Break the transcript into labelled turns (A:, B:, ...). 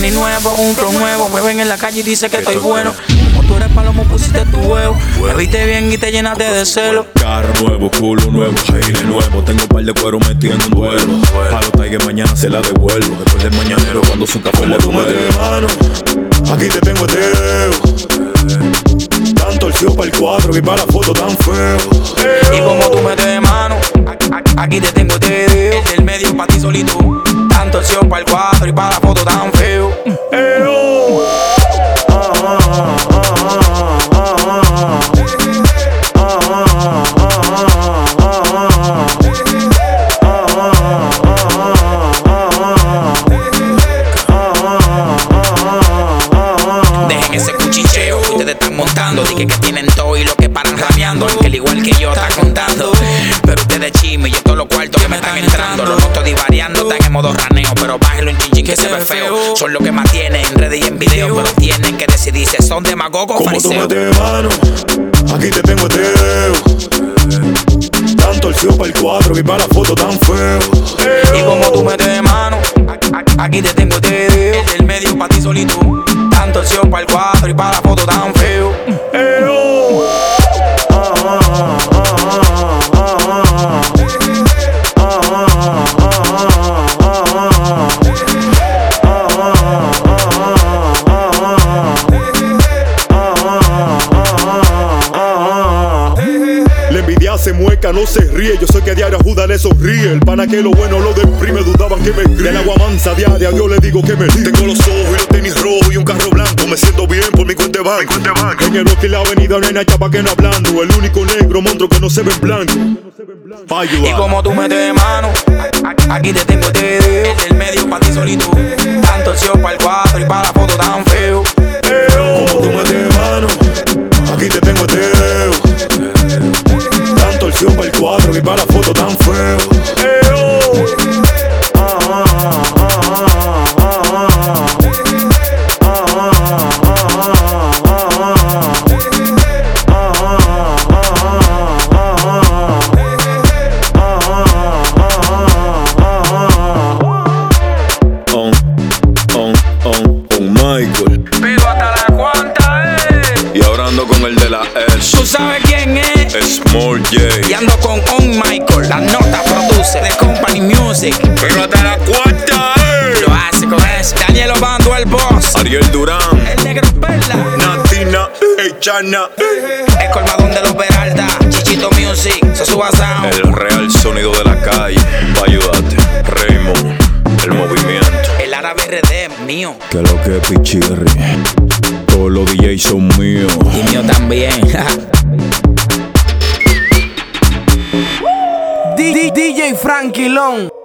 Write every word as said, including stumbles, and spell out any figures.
A: tenis nuevo, un flow nuevo. Me ven en la calle y dice que estoy bueno. Como tú eres palomo, pusiste tu huevo. Me viste bien y te llenaste de celo.
B: Carro nuevo, culo nuevo, aire nuevo. Tengo un par de cuero metido en un duelo. A los Tigers mañana se la devuelvo. Después del mañanero cuando su café le
C: tú me de mano, aquí te tengo este dedo. Tan torcido para el cuadro y para la foto tan feo.
A: Y como tú metes de mano, aquí te tengo este dedo. El del medio pa' ti solito. Tan torcido para el cuadro y para la foto tan feo. Dejen ese cuchicheo que ustedes están montando. Dije que tienen todo y lo que paran rameando. Que al igual que yo están contando. Pero ustedes chisme y yo todos los cuartos que me están entrando. Los noto divariando, están en modo raneo. Pero bájenlo un chinchín que se ve feo. Son los que más tienen en redes y en video. Pero tienen que decidir si son demagogos o fariseos.
C: Como tú metes de mano, aquí te tengo este dedo. Tan torcido para el cuadro y para la foto tan feo.
A: Y como tú metes de mano, aquí te tengo este dedo. El medio pa' ti solito. Tan torcido para el cuadro y para la foto tan feo.
C: Se mueca, no se ríe. Yo sé que a diario a Judas le sonríe. El pana que lo bueno lo deprime, dudaban que me escribe. Del agua mansa diaria, a Dios le digo que me líe. Tengo los ojos y los tenis rojos y un carro blanco. Me siento bien por mi cuenta de banco. En el rock y la avenida no hay nada chapa que no hablando. El único negro monstruo que no se ve en blanco. Pa' ayudar.
A: Y como tú metes de mano, aquí te tengo este dedo. El medio pa' ti solito. Tan torcido para el cuadro y para la foto tan feo.
C: Como tú metes de mano, aquí te tengo este dedo. Torcido para el cuadro y para la foto tan feo.
B: On, on, on, on Michael.
A: Pido hasta la cuanta, eh.
B: Y ahora ando con el de la S.
A: ¿Tú sabes quién es?
B: Small J.
A: Y ando con On Michael. La nota produce de Company Music.
B: Pero hasta la cuarta, eh.
A: Lo hace con eso. Daniel Obando, el boss.
B: Ariel Durán.
A: El negro Perla.
B: Natina, Echana.
A: El colmadón de los Peralta. Chichito Music. Sosuba Sound.
B: El real sonido de la calle. Pa' ayudarte. Raymond. El movimiento.
A: El árabe R D mío.
B: Que lo que es Pichirri. Todos los D Js son míos.
A: Y mío también.
D: D J Frankie Long.